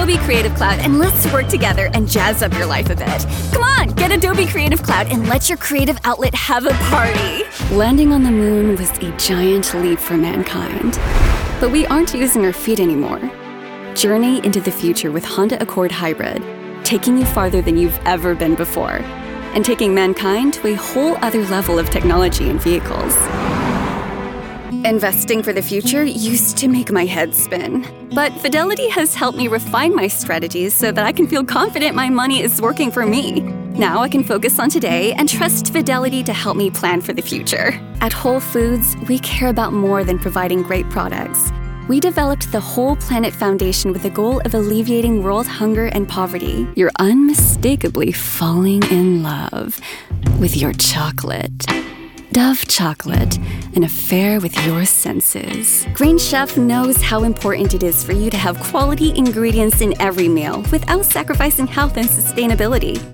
Adobe Creative Cloud and let's work together and jazz up your life a bit. Come on, get Adobe Creative Cloud and let your creative outlet have a party. Landing on the moon was a giant leap for mankind. But we aren't using our feet anymore. Journey into the future with Honda Accord Hybrid, taking you farther than you've ever been before, and taking mankind to a whole other level of technology and vehicles. Investing for the future used to make my head spin, but Fidelity has helped me refine my strategies so that I can feel confident my money is working for me. Now I can focus on today and trust Fidelity to help me plan for the future. At Whole Foods, we care about more than providing great products. We developed the Whole Planet Foundation with the goal of alleviating world hunger and poverty. You're unmistakably falling in love with your chocolate. Dove chocolate, an affair with your senses. Green Chef knows how important it is for you to have quality ingredients in every meal without sacrificing health and sustainability.